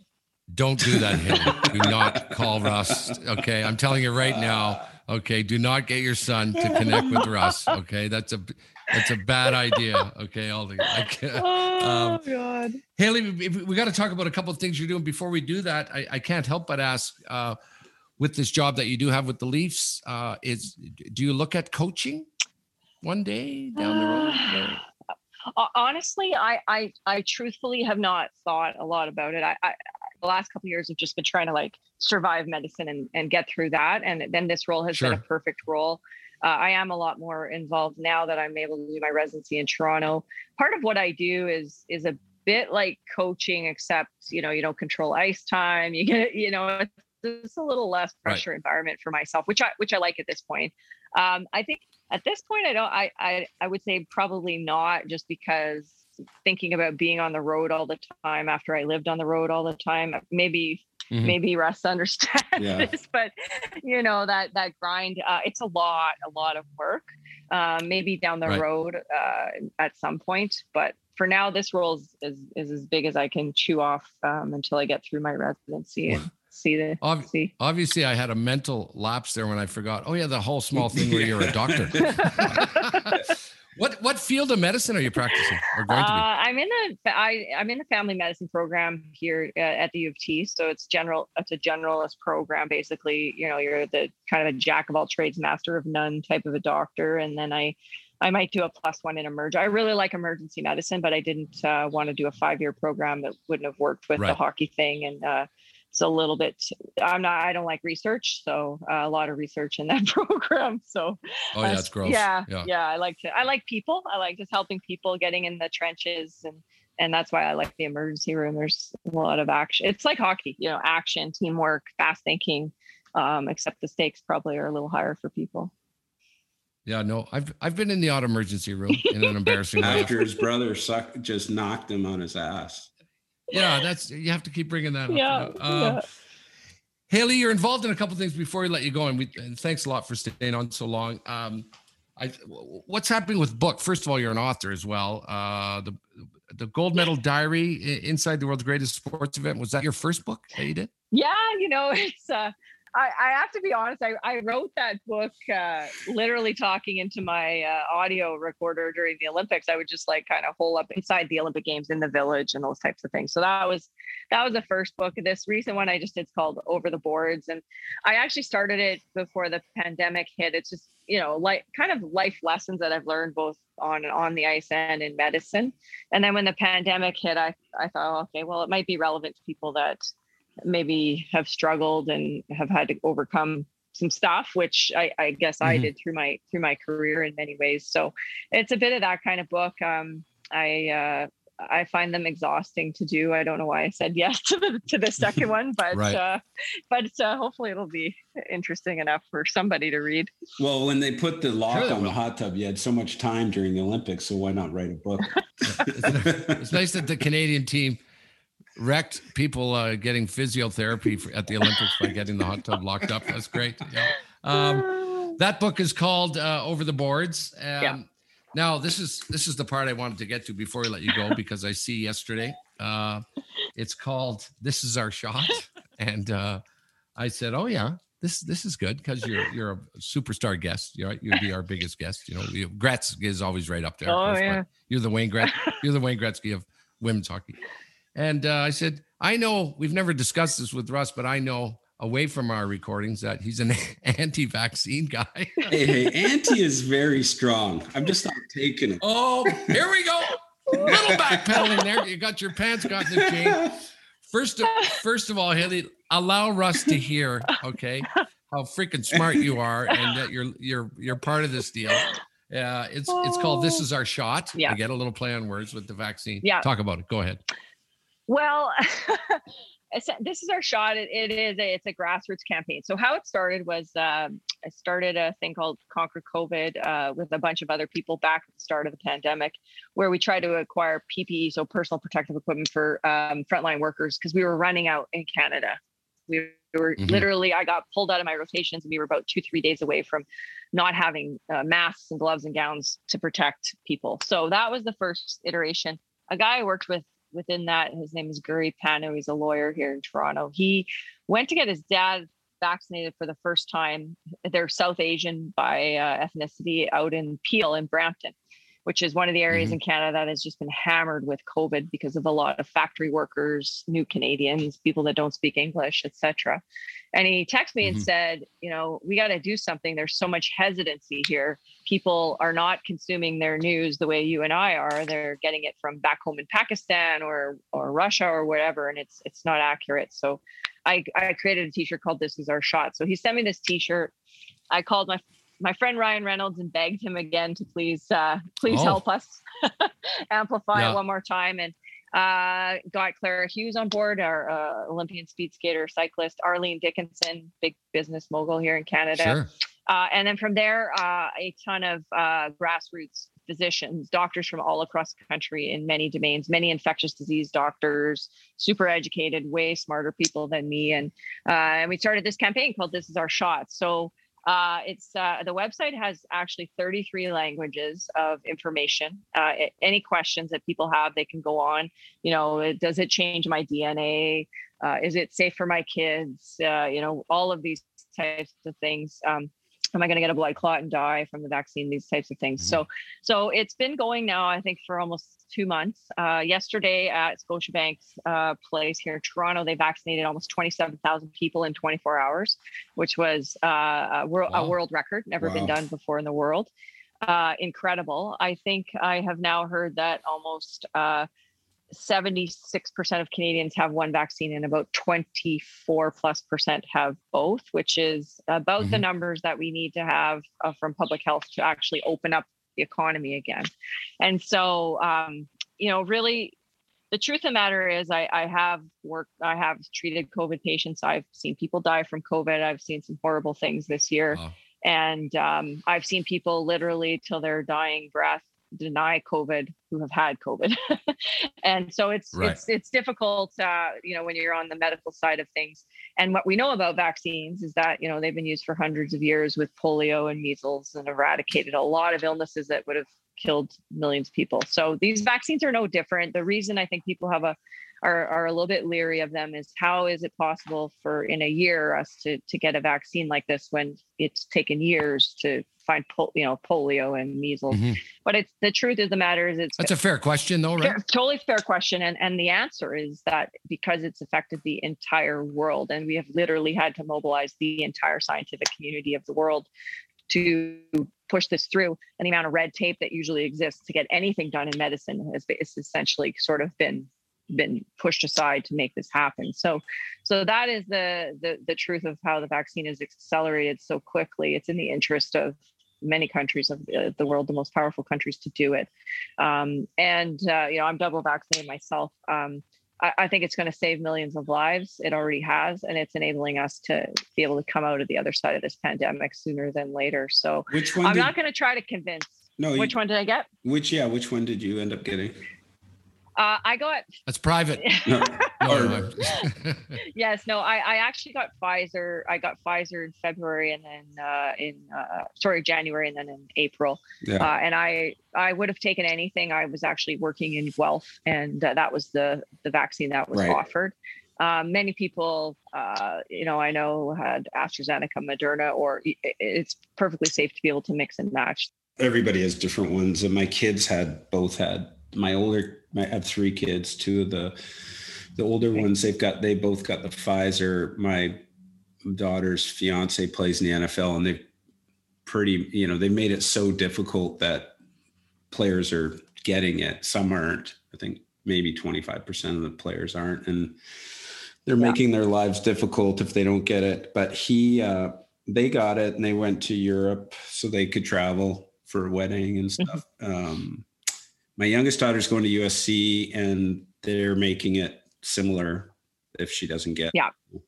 don't do that, Haley. Do not call Russ. Okay, I'm telling you right now. Okay, do not get your son to connect with Russ. Okay, that's a that's a bad idea. Okay, all the I can't, Oh, um, God. Haley, we, we got to talk about a couple of things you're doing. Before we do that, I, I can't help but ask, uh, with this job that you do have with the Leafs, uh, is do you look at coaching one day down the road? Uh, honestly, I, I, I truthfully have not thought a lot about it. I, I the last couple of years have just been trying to like survive medicine and, and get through that. And then this role has Sure. been a perfect role. Uh, I am a lot more involved now that I'm able to do my residency in Toronto. Part of what I do is, is a bit like coaching, except, you know, you don't control ice time. You get, you know, it's, it's a little less pressure environment for myself, which I, which I like at this point. Um, I think at this point, I don't, I, I, I would say probably not, just because thinking about being on the road all the time after I lived on the road all the time, maybe, mm-hmm. maybe Russ understands yeah. this, but you know, that, that grind, uh, it's a lot, a lot of work, uh, maybe down the right. road, uh, at some point, but for now, this role is, is, is as big as I can chew off, um, until I get through my residency and see the, Ob- see. Obviously I had a mental lapse there when I forgot, oh yeah, the whole small thing where you're a doctor. What what field of medicine are you practicing or going to be? Uh, I'm in the I I'm in the family medicine program here uh, at the U of T. So it's general. It's a generalist program. Basically, you know, you're the kind of a jack of all trades, master of none type of a doctor. And then I I might do a plus one in emerg. I really like emergency medicine, but I didn't uh, want to do a five year program that wouldn't have worked with right. the hockey thing. And uh, it's a little bit, I'm not, I don't like research. So uh, a lot of research in that program. So oh yeah, it's gross. Yeah, yeah. Yeah. I like to, I like people. I like just helping people, getting in the trenches. And, and that's why I like the emergency room. There's a lot of action. It's like hockey, you know, action, teamwork, fast thinking, um, except the stakes probably are a little higher for people. Yeah, no, I've, I've been in the auto emergency room in an embarrassing way. After his brother sucked, just knocked him on his ass. Yeah, that's, you have to keep bringing that up. Yeah, you know? um, yeah. Haley, you're involved in a couple of things before we let you go, and we and thanks a lot for staying on so long. Um, I, what's happening with book? First of all, you're an author as well. Uh, the the Gold Medal Diary, Inside the World's Greatest Sports Event. Was that your first book that you did? Yeah, you know, it's. Uh, I, I have to be honest. I, I wrote that book uh, literally talking into my uh, audio recorder during the Olympics. I would just like kind of hole up inside the Olympic Games in the village and those types of things. So that was that was the first book. This recent one I just did, it's called Over the Boards, and I actually started it before the pandemic hit. It's just, you know, like kind of life lessons that I've learned both on on the ice and in medicine. And then when the pandemic hit, I I thought, okay, well, it might be relevant to people that maybe have struggled and have had to overcome some stuff, which I, I guess mm-hmm. I did through my through my career in many ways. So it's a bit of that kind of book. Um, I uh, I find them exhausting to do. I don't know why I said yes to the to the second one, but right. uh, but uh, hopefully it'll be interesting enough for somebody to read. Well, when they put the lock sure on the hot tub, you had so much time during the Olympics, so why not write a book? It's nice that the Canadian team wrecked people uh, getting physiotherapy for, at the Olympics by getting the hot tub locked up. That's great. Yeah. Um, that book is called uh, Over the Boards. Um, yeah. Now this is this is the part I wanted to get to before I let you go, because I see yesterday uh, it's called This Is Our Shot, and uh, I said, oh yeah, this this is good because you're you're a superstar guest. You're you'd be our biggest guest. You know, you, Gretzky is always right up there. Oh course, yeah. You're the Wayne Gret you're the Wayne Gretzky of women's hockey. And uh, I said, I know we've never discussed this with Russ, but I know away from our recordings that he's an anti-vaccine guy. hey, hey, anti is very strong. I'm just not taking it. Oh, here we go. Little backpedaling there. You got your pants got in the chain. First of, first of all, Haley, allow Russ to hear, okay, how freaking smart you are and that you're you're you're part of this deal. Yeah, uh, it's it's called This Is Our Shot. Yeah. I get a little play on words with the vaccine. Yeah. Talk about it. Go ahead. Well, This Is Our Shot. It, it is a, it's a grassroots campaign. So how it started was uh, I started a thing called Conquer COVID uh, with a bunch of other people back at the start of the pandemic, where we tried to acquire P P E, so personal protective equipment for um, frontline workers, because we were running out in Canada. We were mm-hmm. literally, I got pulled out of my rotations, and we were about two, three days away from not having uh, masks and gloves and gowns to protect people. So that was the first iteration. A guy I worked with within that, his name is Guri Panu. He's a lawyer here in Toronto. He went to get his dad vaccinated for the first time. They're South Asian by uh, ethnicity, out in Peel in Brampton, which is one of the areas mm-hmm. in Canada that has just been hammered with COVID because of a lot of factory workers, new Canadians, people that don't speak English, et cetera. And he texted me mm-hmm. and said, you know, we got to do something. There's so much hesitancy here. People are not consuming their news the way you and I are. They're getting it from back home in Pakistan or or Russia or whatever, and it's it's not accurate. So I, I created a t-shirt called This Is Our Shot. So he sent me this t-shirt. I called my my friend Ryan Reynolds and begged him again to please uh, please oh. help us amplify yeah. it one more time. And uh, got Clara Hughes on board, our uh, Olympian speed skater, cyclist, Arlene Dickinson, big business mogul here in Canada. Sure. Uh, and then from there, uh, a ton of uh, grassroots physicians, doctors from all across the country in many domains, many infectious disease doctors, super educated, way smarter people than me. And, uh, and we started this campaign called This Is Our Shot. So uh, it's uh, the website has actually thirty-three languages of information. Uh, any questions that people have, they can go on. You know, does it change my D N A? Uh, is it safe for my kids? Uh, you know, all of these types of things. Um, am I going to get a blood clot and die from the vaccine? These types of things. Mm-hmm. So, so it's been going now, I think, for almost two months. Uh, yesterday at Scotiabank's uh, place here in Toronto, they vaccinated almost twenty-seven thousand people in twenty-four hours, which was uh, a, world, wow. a world record, never wow. been done before in the world. Uh, incredible. I think I have now heard that almost uh, seventy-six percent of Canadians have one vaccine and about twenty-four plus percent have both, which is about mm-hmm. the numbers that we need to have uh, from public health to actually open up the economy again. And so, um, you know, really the truth of the matter is I, I have worked, I have treated COVID patients. I've seen people die from COVID. I've seen some horrible things this year. Wow. And um, I've seen people literally till their dying breath deny COVID who have had COVID. And so it's, right. it's, it's difficult, uh, you know, when you're on the medical side of things. And what we know about vaccines is that, you know, they've been used for hundreds of years with polio and measles and eradicated a lot of illnesses that would have killed millions of people. So these vaccines are no different. The reason I think people have a, are, are a little bit leery of them is how is it possible for in a year us to, to get a vaccine like this when it's taken years to find, pol- you know, polio and measles. Mm-hmm. But it's the truth of the matter is it's that's a fair question though, right? Fair, totally fair question. And, and the answer is that because it's affected the entire world and we have literally had to mobilize the entire scientific community of the world to push this through, and the amount of red tape that usually exists to get anything done in medicine has it's essentially sort of been been pushed aside to make this happen. So, so that is the, the, the truth of how the vaccine is accelerated so quickly. It's in the interest of many countries of the world, the most powerful countries to do it. Um, and, uh, you know, I'm double vaccinated myself. Um, I, I think it's going to save millions of lives. It already has, and it's enabling us to be able to come out of the other side of this pandemic sooner than later. So which one I'm did, not going to try to convince. No, which you, one did I get? Which, yeah. Which one did you end up getting? Uh, I got. That's private. no. No, no. Yes, no. I, I actually got Pfizer. I got Pfizer in February, and then uh, in uh, sorry January, and then in April. Yeah. Uh, and I I would have taken anything. I was actually working in Guelph, and uh, that was the the vaccine that was right. offered. Um, many people, uh, you know, I know had AstraZeneca, Moderna, or it's perfectly safe to be able to mix and match. Everybody has different ones, and my kids had both had. My older, I have three kids. Two of the, the older ones, they've got, they both got the Pfizer. My daughter's fiance plays in the N F L, and they've pretty, you know, they made it so difficult that players are getting it. Some aren't. I think maybe twenty-five percent of the players aren't, and they're yeah. making their lives difficult if they don't get it. But he, uh, they got it, and they went to Europe so they could travel for a wedding and stuff. Mm-hmm. Um, My youngest daughter's going to U S C, and they're making it similar if she doesn't get yeah. it.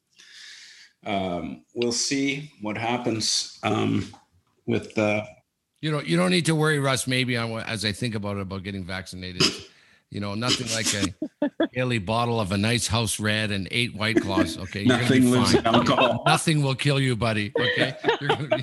Um, we'll see what happens um, with the. You know, you don't need to worry, Russ. Maybe on what, as I think about it, about getting vaccinated, you know, nothing like a daily bottle of a nice house red and eight White Claws. Okay, you're nothing gonna be fine. Alcohol. Nothing will kill you, buddy. Okay. You're gonna,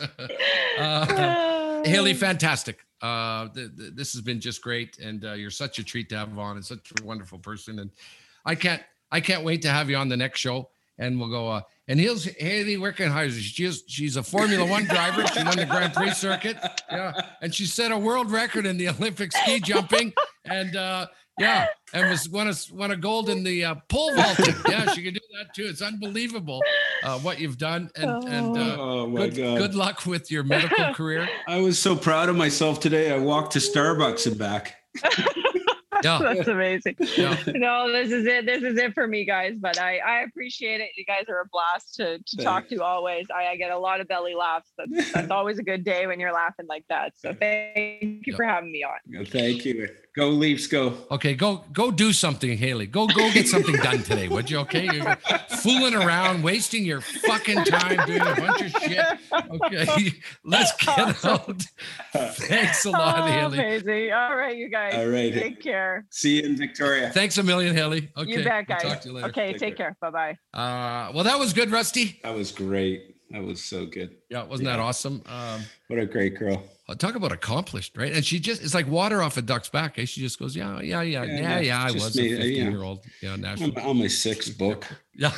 uh, Hayley, fantastic. Uh, th- th- this has been just great, and uh, you're such a treat to have on, and such a wonderful person. And I can't, I can't wait to have you on the next show. And we'll go. Uh, and here's Hayley Wickenheiser. She's she's a Formula One driver. She won the Grand Prix circuit. Yeah, and she set a world record in the Olympic ski jumping. And uh, yeah, and was won a won a gold in the uh, pole vaulting. Yeah, she can do that too. It's unbelievable uh, what you've done. And and uh, oh my good, God. good luck with your medical career. I was so proud of myself today. I walked to Starbucks and back. Yeah. That's amazing. Yeah. No, this is it. This is it for me, guys. But I, I appreciate it. You guys are a blast to, to talk to always. I, I get a lot of belly laughs. That's, that's always a good day when you're laughing like that. So thank you yeah. for having me on. Thank you. Go Leafs, go. Okay, go go do something, Haley. Go go get something done today, would you? Okay, you're fooling around, wasting your fucking time doing a bunch of shit. Okay, let's get out. Thanks a lot, oh, Haley. Amazing. All right, you guys. All right. Take care. See you in Victoria. Thanks a million, Haley. Okay, You bet, guys. We'll talk to you later. Okay, Take take, care. care. Bye bye. Uh, well, that was good, Rusty. That was great. That was so good. Yeah, wasn't Yeah. that awesome? Um, What a great girl. talk about accomplished, right? And she just, it's like water off a duck's back. Eh? She just goes, yeah, yeah, yeah, yeah, yeah. yeah I Just was me, a uh, yeah. fifteen year old. Yeah, national. I'm on my sixth book. Yeah.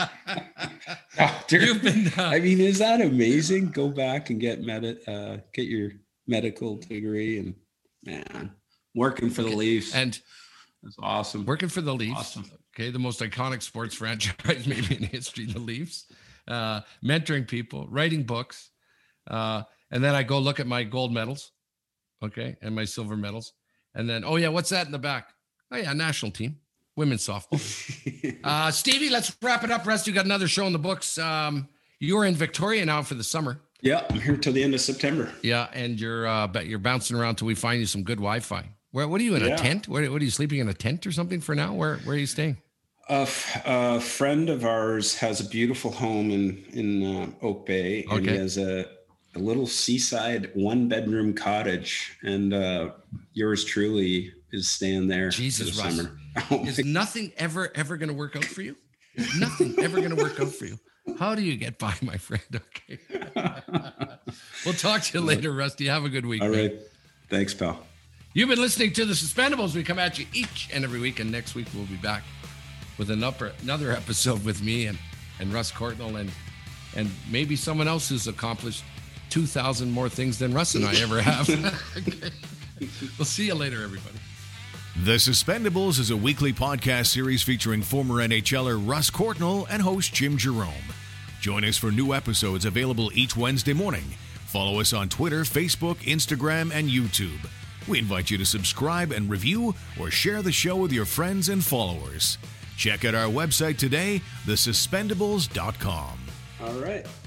Oh, dear. You've been, uh, I mean, is that amazing? Go back and get med- uh, get your medical degree, and man, working for the Leafs. and That's awesome. working for the Leafs. Awesome. Okay, the most iconic sports franchise maybe in history, the Leafs. Uh, mentoring people, writing books, uh, and then I go look at my gold medals, okay, and my silver medals, and then oh yeah, what's that in the back? Oh yeah, national team, women's softball. uh, Stevie, let's wrap it up. Rest, you got another show in the books. Um, you're in Victoria now for the summer. Yeah, I'm here till the end of September. Yeah, and you're uh, but you're bouncing around till we find you some good Wi-Fi. Where? What are you in Yeah. a tent? Where? What are you sleeping in a tent or something for now? Where? Where are you staying? A, f- a friend of ours has a beautiful home in in uh, Oak Bay, and Okay. he has a, a little seaside one bedroom cottage, and uh, yours truly is staying there. Jesus, for the Russ. summer. Oh, Is nothing ever, ever going to work out for you? Nothing ever going to work out for you. How do you get by, my friend? Okay. We'll talk to you later, Rusty. Have a good week. all man. right. Thanks, pal. You've been listening to The Suspendables. We come at you each and every week, and next week we'll be back with an upper, another episode with me and, and Russ Courtnall and and maybe someone else who's accomplished two thousand more things than Russ and I ever have. Okay. We'll see you later, everybody. The Suspendables is a weekly podcast series featuring former N H L er Russ Courtnall and host Jim Jerome. Join us for new episodes available each Wednesday morning. Follow us on Twitter, Facebook, Instagram, and YouTube. We invite you to subscribe and review or share the show with your friends and followers. Check out our website today, the suspendables dot com. All right.